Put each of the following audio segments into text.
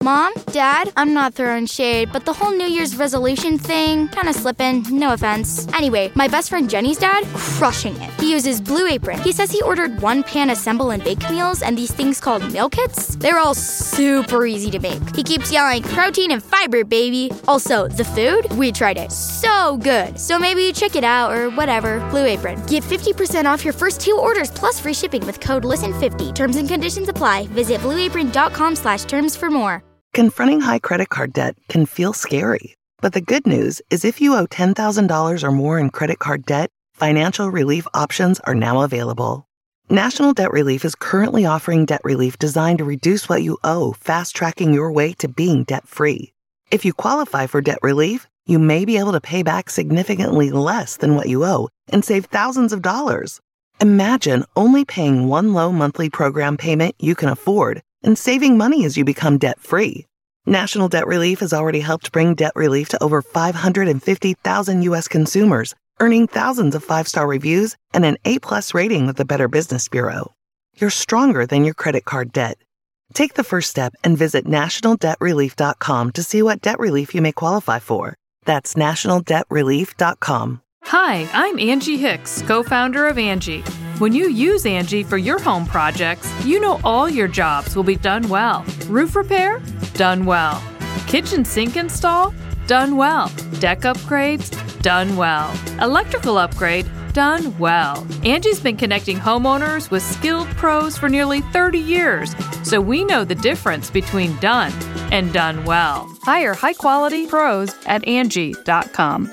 Mom, Dad, I'm not throwing shade, but the whole New Year's resolution thing, kind of slipping, no offense. Anyway, my best friend Jenny's dad, crushing it. He uses Blue Apron. He says he ordered 1-pan assemble and bake meals and these things called meal kits. They're all super easy to make. He keeps yelling, protein and fiber, baby. Also, the food, we tried it. So good. So maybe check it out or whatever. Blue Apron. Get 50% off your first 2 orders plus free shipping with code LISTEN50. Terms and conditions apply. Visit blueapron.com/terms for more. Confronting high credit card debt can feel scary. But the good news is if you owe $10,000 or more in credit card debt, financial relief options are now available. National Debt Relief is currently offering debt relief designed to reduce what you owe, fast-tracking your way to being debt-free. If you qualify for debt relief, you may be able to pay back significantly less than what you owe and save thousands of dollars. Imagine only paying one low monthly program payment you can afford and saving money as you become debt-free. National Debt Relief has already helped bring debt relief to over 550,000 U.S. consumers, earning thousands of 5-star reviews and an A+ rating with the Better Business Bureau. You're stronger than your credit card debt. Take the first step and visit nationaldebtrelief.com to see what debt relief you may qualify for. That's nationaldebtrelief.com. Hi, I'm Angie Hicks, co-founder of Angie. When you use Angie for your home projects, you know all your jobs will be done well. Roof repair? Done well. Kitchen sink install? Done well. Deck upgrades? Done well. Electrical upgrade? Done well. Angie's been connecting homeowners with skilled pros for nearly 30 years, so we know the difference between done and done well. Hire high-quality pros at Angie.com.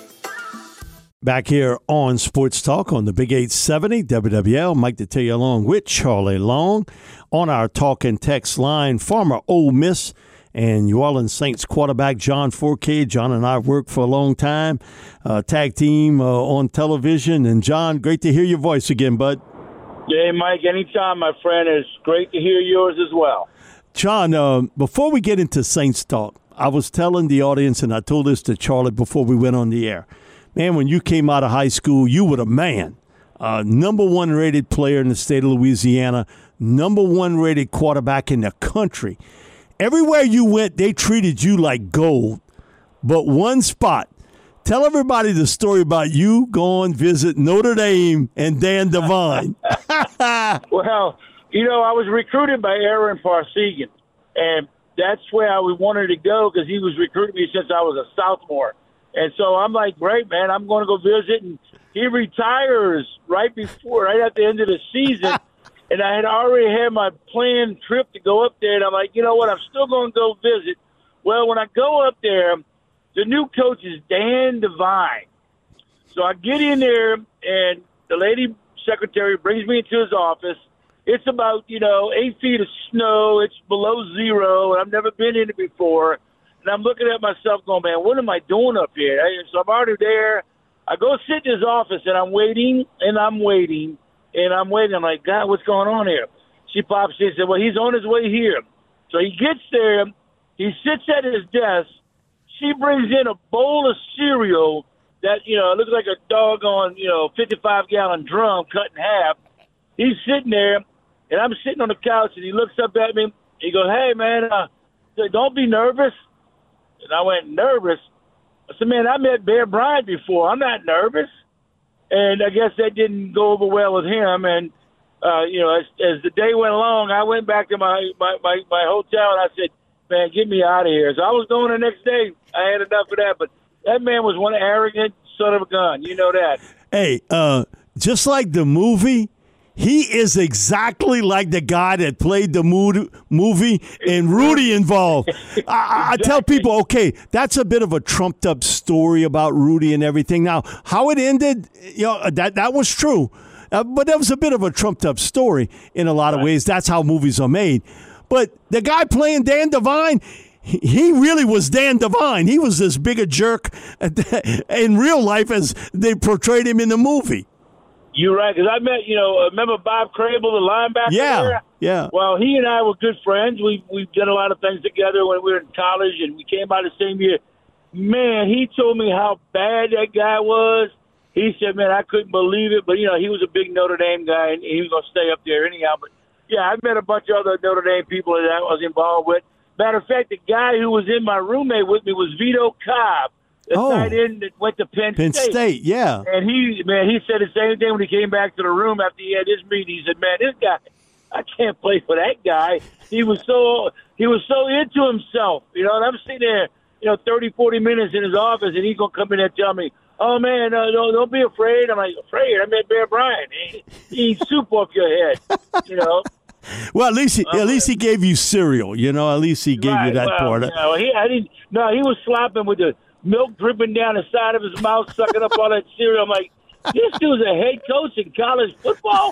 Back here on Sports Talk on the Big 870 WWL. Mike Detillier along with Charlie Long on our talk and text line. Former Ole Miss and New Orleans Saints quarterback John Fourcade. John and I have worked for a long time, tag team on television. And John, great to hear your voice again, bud. Hey, Mike, anytime, my friend. It's great to hear yours as well. John, before we get into Saints talk, I was telling the audience, and I told this to Charlie before we went on the air, man, when you came out of high school, you were the man. Number 1 rated player in the state of Louisiana, number 1 rated quarterback in the country. Everywhere you went, they treated you like gold. But one spot. Tell everybody the story about you going visit Notre Dame and Dan Devine. Well, I was recruited by Aaron Parsegian, and that's where I wanted to go because he was recruiting me since I was a sophomore. And so I'm like, great, man, I'm going to go visit. And he retires right at the end of the season. And I had already had my planned trip to go up there. And I'm like, you know what, I'm still going to go visit. Well, when I go up there, the new coach is Dan Devine. So I get in there, and the lady secretary brings me into his office. It's about, 8 feet of snow. It's below zero, and I've never been in it before. And I'm looking at myself going, man, what am I doing up here? So I'm already there. I go sit in his office, and I'm waiting, and I'm waiting, and I'm waiting. I'm like, God, what's going on here? She pops in and said, well, he's on his way here. So he gets there. He sits at his desk. She brings in a bowl of cereal that, it looks like a doggone, 55-gallon drum cut in half. He's sitting there, and I'm sitting on the couch, and he looks up at me. He goes, hey, man, don't be nervous. And I went, nervous? I said, man, I met Bear Bryant before. I'm not nervous. And I guess that didn't go over well with him. And, as the day went along, I went back to my hotel, and I said, man, get me out of here. So I was going the next day. I had enough of that. But that man was one arrogant son of a gun. You know that. Hey, just like the movie, he is exactly like the guy that played the movie and Rudy involved. I tell people, okay, that's a bit of a trumped-up story about Rudy and everything. Now, how it ended, that was true. But that was a bit of a trumped-up story in a lot of ways. That's how movies are made. But the guy playing Dan Devine, he really was Dan Devine. He was as big a jerk in real life as they portrayed him in the movie. You're right, because I met, remember Bob Crable, the linebacker there? Yeah. Well, he and I were good friends. We've done a lot of things together when we were in college, and we came out the same year. Man, he told me how bad that guy was. He said, man, I couldn't believe it. But, he was a big Notre Dame guy, and he was going to stay up there anyhow. But, yeah, I met a bunch of other Notre Dame people that I was involved with. Matter of fact, the guy who was in my roommate with me was Vito Cobb, the tight end that went to Penn State, yeah. And he said the same thing when he came back to the room after he had his meeting. He said, "Man, this guy, I can't play for that guy. He was so into himself, And I'm sitting there, 30, 40 minutes in his office, and he's gonna come in and tell me, "Oh man, no, don't be afraid." I'm like, "Afraid? I met Bear Bryant. He eats soup off your head, Well, at least he gave you cereal, At least he gave you that part. He was slopping with the milk dripping down the side of his mouth, sucking up all that cereal. I'm like, this dude's a head coach in college football.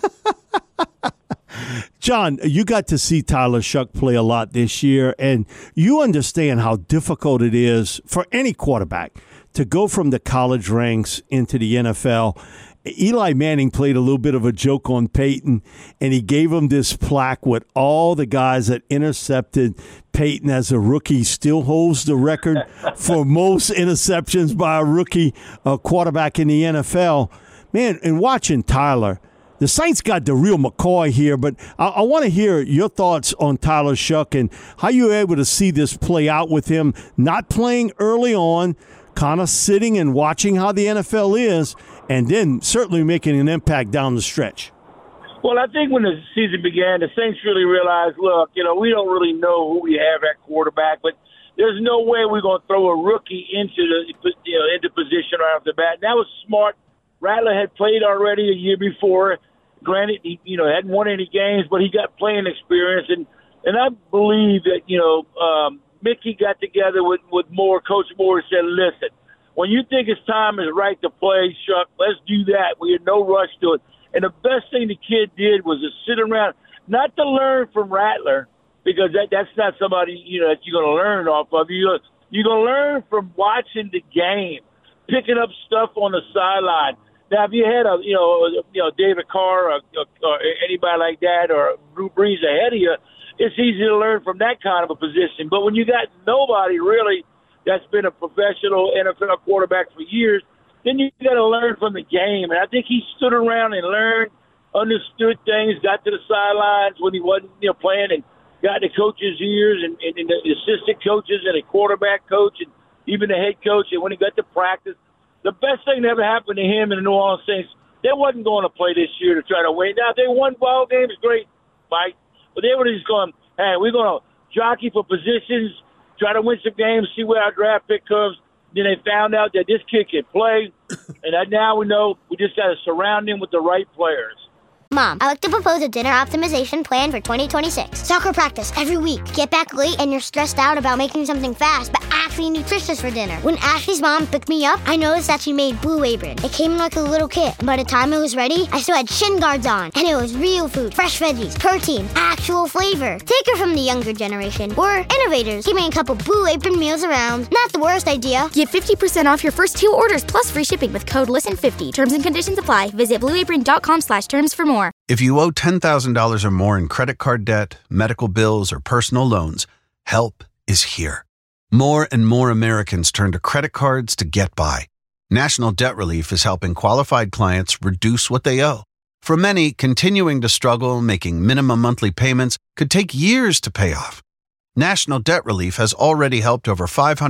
John, you got to see Tyler Shough play a lot this year, and you understand how difficult it is for any quarterback to go from the college ranks into the NFL. Eli Manning played a little bit of a joke on Peyton, and he gave him this plaque with all the guys that intercepted Peyton as a rookie. Still holds the record for most interceptions by a rookie quarterback in the NFL. Man, and watching Tyler, the Saints got the real McCoy here, but I want to hear your thoughts on Tyler Shough and how you were able to see this play out with him not playing early on, kind of sitting and watching how the NFL is, and then certainly making an impact down the stretch. Well, I think when the season began, the Saints really realized, look, we don't really know who we have at quarterback, but there's no way we're going to throw a rookie into position right off the bat. And that was smart. Rattler had played already a year before. Granted, he hadn't won any games, but he got playing experience, and I believe that Mickey got together with Coach Moore, and said, listen, when you think his time is right to play, Shough, let's do that. We had no rush to it. And the best thing the kid did was to sit around, not to learn from Rattler, because that's not somebody that you're going to learn off of. You're going to learn from watching the game, picking up stuff on the sideline. Now, if you had David Carr or anybody like that, or Drew Brees ahead of you, it's easy to learn from that kind of a position. But when you got nobody really that's been a professional NFL quarterback for years, then you got to learn from the game. And I think he stood around and learned, understood things, got to the sidelines when he wasn't playing, and got the coaches' ears and the assistant coaches and the quarterback coach and even the head coach. And when he got to practice, the best thing that ever happened to him and the New Orleans Saints, they wasn't going to play this year to try to win. Now, if they won ball games, great, Mike. But they were just going, hey, we're going to jockey for positions, try to win some games, see where our draft pick comes. Then they found out that this kid can play, and now we know we just got to surround him with the right players. Mom, I'd like to propose a dinner optimization plan for 2026. Soccer practice every week. Get back late and you're stressed out about making something fast, but actually nutritious for dinner. When Ashley's mom picked me up, I noticed that she made Blue Apron. It came like a little kit. By the time it was ready, I still had shin guards on. And it was real food, fresh veggies, protein, actual flavor. Take her from the younger generation. We're innovators, keeping a couple Blue Apron meals around. Not the worst idea. Get 50% off your first 2 orders plus free shipping with code LISTEN50. Terms and conditions apply. Visit blueapron.com/terms for more. If you owe $10,000 or more in credit card debt, medical bills, or personal loans, help is here. More and more Americans turn to credit cards to get by. National Debt Relief is helping qualified clients reduce what they owe. For many, continuing to struggle making minimum monthly payments could take years to pay off. National Debt Relief has already helped over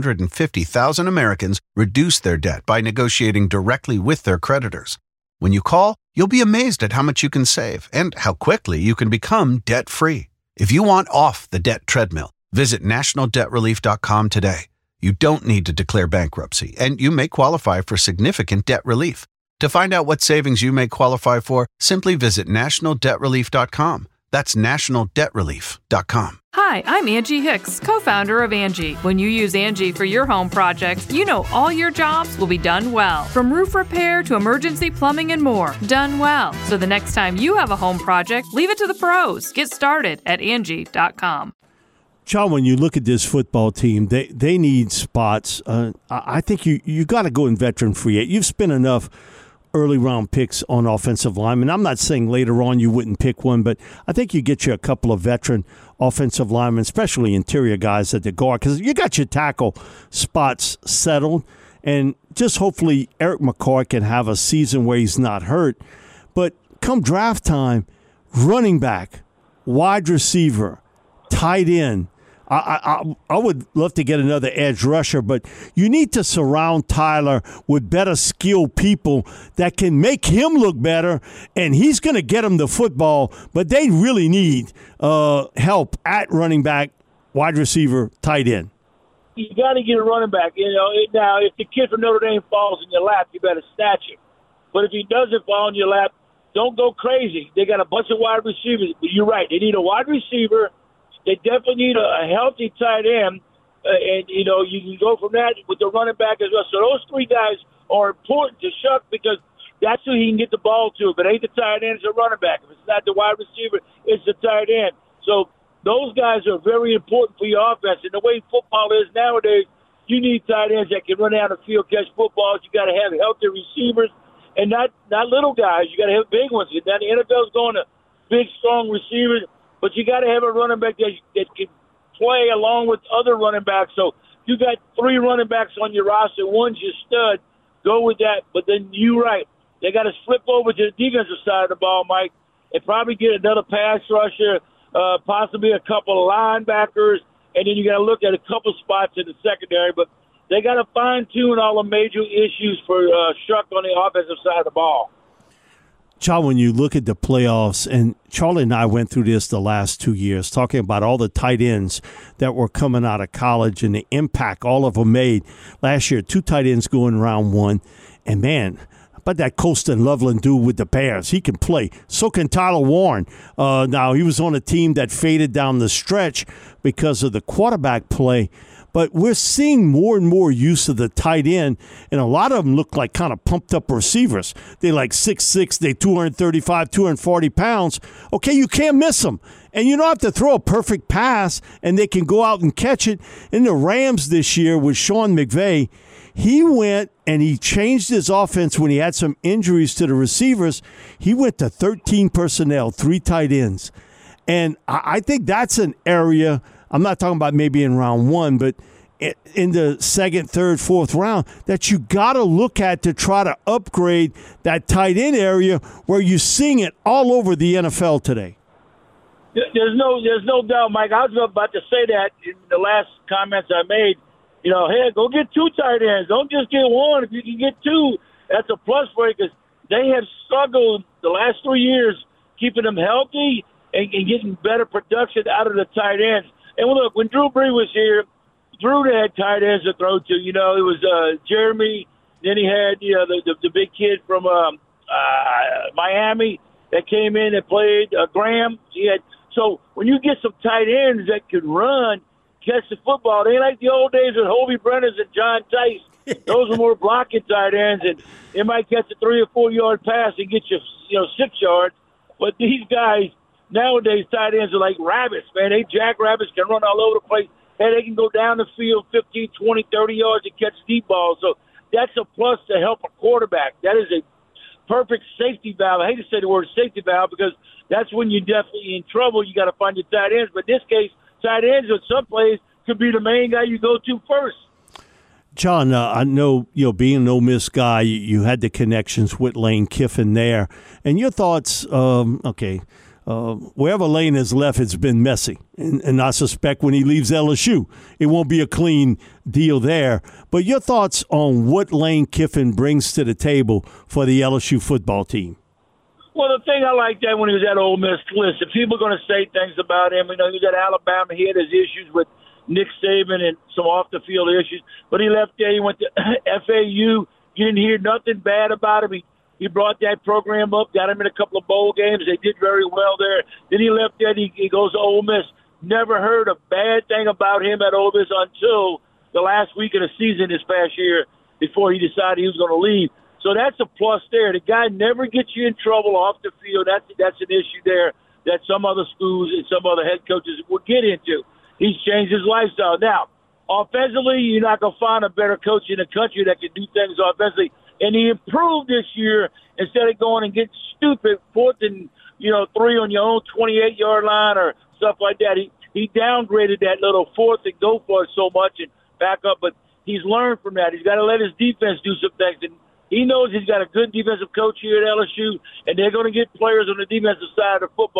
550,000 Americans reduce their debt by negotiating directly with their creditors. When you call, you'll be amazed at how much you can save and how quickly you can become debt-free. If you want off the debt treadmill, visit nationaldebtrelief.com today. You don't need to declare bankruptcy, and you may qualify for significant debt relief. To find out what savings you may qualify for, simply visit nationaldebtrelief.com. That's nationaldebtrelief.com. Hi, I'm Angie Hicks, co-founder of Angie. When you use Angie for your home projects, you know all your jobs will be done well. From roof repair to emergency plumbing and more, done well. So the next time you have a home project, leave it to the pros. Get started at Angie.com. John, when you look at this football team, they need spots. I think you got to go in veteran free agent. You've spent enough early round picks on offensive linemen. I'm not saying later on you wouldn't pick one, but I think you get you a couple of veteran offensive linemen, especially interior guys at the guard, because you got your tackle spots settled, and just hopefully Eric McCoy can have a season where he's not hurt. But come draft time, running back, wide receiver, tight end, I would love to get another edge rusher, but you need to surround Tyler with better skilled people that can make him look better, and he's going to get him the football, but they really need help at running back, wide receiver, tight end. You got to get a running back. Now, if the kid from Notre Dame falls in your lap, you better snatch him. But if he doesn't fall in your lap, don't go crazy. They got a bunch of wide receivers. But you're right. They need a wide receiver. They definitely need a healthy tight end. You can go from that with the running back as well. So those three guys are important to Shuck because that's who he can get the ball to. If it ain't the tight end, it's a running back. If it's not the wide receiver, it's the tight end. So those guys are very important for your offense. And the way football is nowadays, you need tight ends that can run down the field, catch footballs. You got to have healthy receivers and not little guys. You got to have big ones. Now the NFL's going to big, strong receivers, but you got to have a running back that can play along with other running backs. So you got three running backs on your roster. One's your stud. Go with that. But then you're right. They got to flip over to the defensive side of the ball, Mike, and probably get another pass rusher, possibly a couple of linebackers, and then you got to look at a couple spots in the secondary. But they got to fine-tune all the major issues for Shuck on the offensive side of the ball. John, when you look at the playoffs, and Charlie and I went through this the last 2 years, talking about all the tight ends that were coming out of college and the impact all of them made. Last year, 2 tight ends going round 1, and man, but that Colston Loveland dude with the Bears, he can play. So can Tyler Warren. Now, he was on a team that faded down the stretch because of the quarterback play. But we're seeing more and more use of the tight end, and a lot of them look like kind of pumped-up receivers. They're like 6'6", they're 235, 240 pounds. Okay, you can't miss them. And you don't have to throw a perfect pass, and they can go out and catch it. In the Rams this year with Sean McVay, he went and he changed his offense when he had some injuries to the receivers. He went to 13 personnel, 3 tight ends. And I think that's an area, I'm not talking about maybe in round 1, but in the second, third, fourth round, that you got to look at to try to upgrade that tight end area where you're seeing it all over the NFL today. There's no doubt, Mike. I was about to say that in the last comments I made. Hey, go get 2 tight ends. Don't just get 1. If you can get 2, that's a plus for you because they have struggled the last 3 years keeping them healthy and getting better production out of the tight ends. And look, when Drew Brees was here, Drew had tight ends to throw to. It was Jeremy. Then he had the big kid from Miami that came in and played Graham. So when you get some tight ends that can run, catch the football, they ain't like the old days with Hobie Brenners and John Tice. Those are more blocking tight ends, and they might catch a 3 or 4 yard pass and get you 6 yards. But these guys nowadays, tight ends are like rabbits, man. They jackrabbits, can run all over the place. Hey, they can go down the field 15, 20, 30 yards and catch deep balls. So that's a plus to help a quarterback. That is a perfect safety valve. I hate to say the word safety valve because that's when you're definitely in trouble. You got to find your tight ends. But in this case, tight ends in some plays could be the main guy you go to first. John, I know, being an Ole Miss guy, you had the connections with Lane Kiffin there. And your thoughts, wherever Lane has left, it's been messy. And I suspect when he leaves LSU, it won't be a clean deal there. But your thoughts on what Lane Kiffin brings to the table for the LSU football team? Well, the thing I liked that when he was at Ole Miss, listen, people are going to say things about him. He was at Alabama. He had his issues with Nick Saban and some off-the-field issues. But he left there. He went to FAU. You didn't hear nothing bad about him. He brought that program up, got him in a couple of bowl games. They did very well there. Then he left there. He goes to Ole Miss. Never heard a bad thing about him at Ole Miss until the last week of the season this past year before he decided he was going to leave. So that's a plus there. The guy never gets you in trouble off the field. That's an issue there that some other schools and some other head coaches will get into. He's changed his lifestyle. Now, offensively, you're not going to find a better coach in the country that can do things offensively. And he improved this year instead of going and getting stupid 4th and 3 on your own 28-yard line or stuff like that. He downgraded that little 4th and go for it so much and back up. But he's learned from that. He's got to let his defense do some things. And he knows he's got a good defensive coach here at LSU, and they're going to get players on the defensive side of football.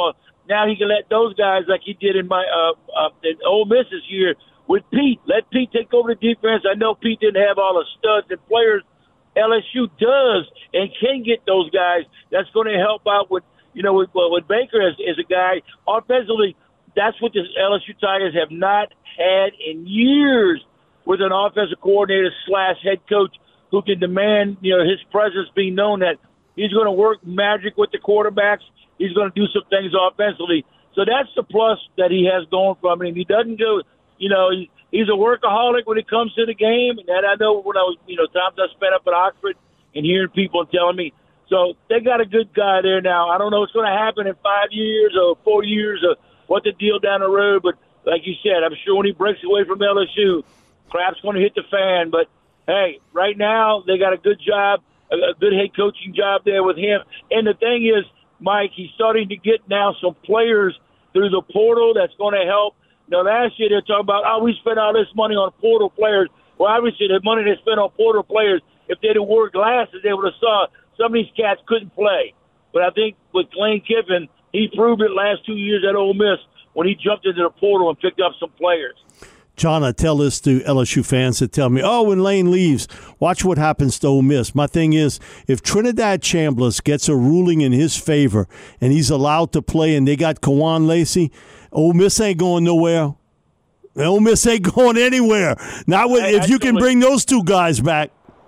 now he can let those guys like he did in in Ole Miss this year with Pete. Let Pete take over the defense. I know Pete didn't have all the studs and players. LSU does and can get those guys. That's going to help out with Baker as a guy offensively. That's what the LSU Tigers have not had in years, with an offensive coordinator / head coach who can demand his presence, being known that he's going to work magic with the quarterbacks. He's going to do some things offensively. So that's the plus that he has going from him. He doesn't go, he's a workaholic when it comes to the game. And that I know when I was, times I spent up at Oxford and hearing people telling me. So they got a good guy there now. I don't know what's going to happen in 5 years or 4 years or what the deal down the road. But like you said, I'm sure when he breaks away from LSU, crap's going to hit the fan. But, hey, right now they got a good job, a good head coaching job there with him. And the thing is, Mike, he's starting to get now some players through the portal that's going to help. Last year they were talking about, we spent all this money on portal players. Well, obviously the money they spent on portal players, if they'd have wore glasses, they would have saw some of these cats couldn't play. But I think with Lane Kiffin, he proved it last 2 years at Ole Miss when he jumped into the portal and picked up some players. John, I tell this to LSU fans that tell me, when Lane leaves, watch what happens to Ole Miss. My thing is, if Trinidad Chambliss gets a ruling in his favor and he's allowed to play and they got Kawan Lacey, Ole Miss ain't going nowhere. Ole Miss ain't going anywhere. Not if you can bring those two guys back.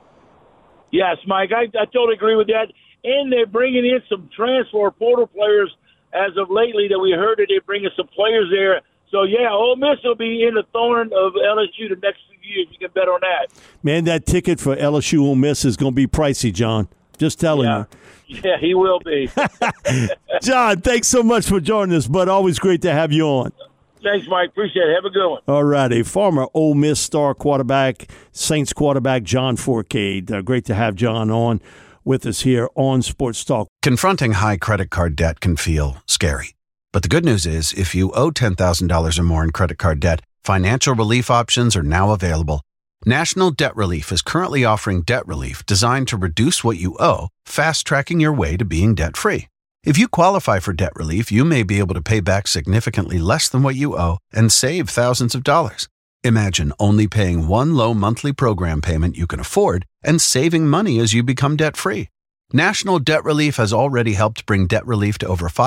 Yes, Mike, I totally agree with that. And they're bringing in some transfer portal players as of lately that we heard that they're bringing some players there. So, yeah, Ole Miss will be in the thorn of LSU the next few years. You can bet on that. Man, that ticket for LSU Ole Miss is going to be pricey, John. Just telling you. Yeah, he will be. John, thanks so much for joining us, bud. Always great to have you on. Thanks, Mike. Appreciate it. Have a good one. All righty. Former Ole Miss star quarterback, Saints quarterback John Fourcade. Great to have John on with us here on Sports Talk. Confronting high credit card debt can feel scary. But the good news is, if you owe $10,000 or more in credit card debt, financial relief options are now available. National Debt Relief is currently offering debt relief designed to reduce what you owe, fast-tracking your way to being debt-free. If you qualify for debt relief, you may be able to pay back significantly less than what you owe and save thousands of dollars. Imagine only paying one low monthly program payment you can afford and saving money as you become debt-free. National Debt Relief has already helped bring debt relief to over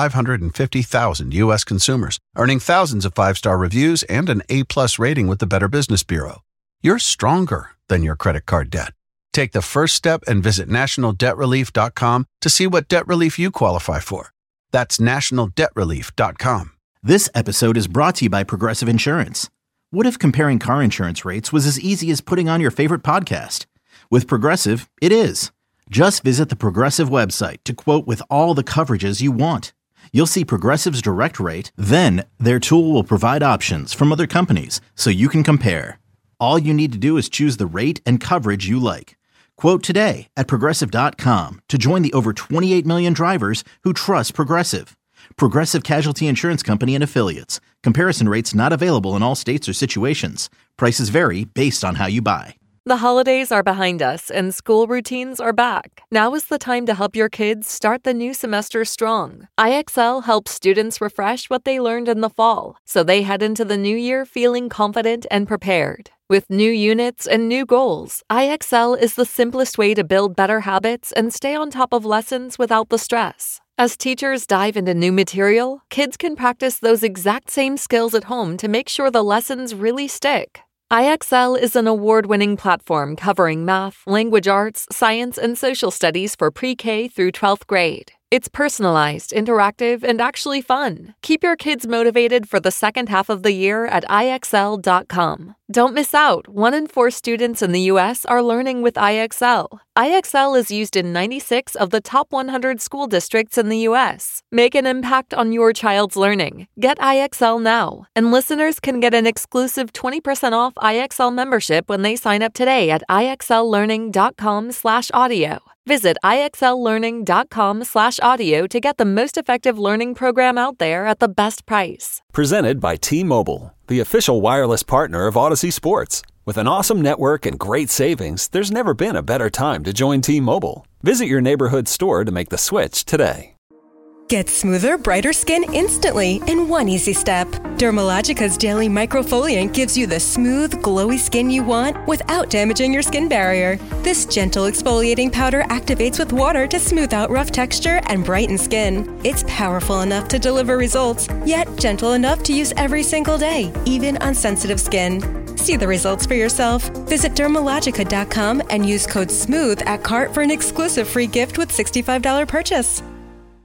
550,000 U.S. consumers, earning thousands of 5-star reviews and an A+ rating with the Better Business Bureau. You're stronger than your credit card debt. Take the first step and visit nationaldebtrelief.com to see what debt relief you qualify for. That's nationaldebtrelief.com. This episode is brought to you by Progressive Insurance. What if comparing car insurance rates was as easy as putting on your favorite podcast? With Progressive, it is. Just visit the Progressive website to quote with all the coverages you want. You'll see Progressive's direct rate, then their tool will provide options from other companies so you can compare. All you need to do is choose the rate and coverage you like. Quote today at Progressive.com to join the over 28 million drivers who trust Progressive. Progressive Casualty Insurance Company and Affiliates. Comparison rates not available in all states or situations. Prices vary based on how you buy. The holidays are behind us and school routines are back. Now is the time to help your kids start the new semester strong. IXL helps students refresh what they learned in the fall, so they head into the new year feeling confident and prepared. With new units and new goals, IXL is the simplest way to build better habits and stay on top of lessons without the stress. As teachers dive into new material, kids can practice those exact same skills at home to make sure the lessons really stick. IXL is an award-winning platform covering math, language arts, science, and social studies for pre-K through 12th grade. It's personalized, interactive, and actually fun. Keep your kids motivated for the second half of the year at IXL.com. Don't miss out. 1 in 4 students in the U.S. are learning with IXL. IXL is used in 96 of the top 100 school districts in the U.S. Make an impact on your child's learning. Get IXL now. And listeners can get an exclusive 20% off IXL membership when they sign up today at IXLlearning.com/audio. Visit IXLlearning.com/audio to get the most effective learning program out there at the best price. Presented by T-Mobile, the official wireless partner of Odyssey Sports. With an awesome network and great savings, there's never been a better time to join T-Mobile. Visit your neighborhood store to make the switch today. Get smoother, brighter skin instantly in one easy step. Dermalogica's daily microfoliant gives you the smooth, glowy skin you want without damaging your skin barrier. This gentle exfoliating powder activates with water to smooth out rough texture and brighten skin. It's powerful enough to deliver results, yet gentle enough to use every single day, even on sensitive skin. See the results for yourself. Visit Dermalogica.com and use code SMOOTH at cart for an exclusive free gift with $65 purchase.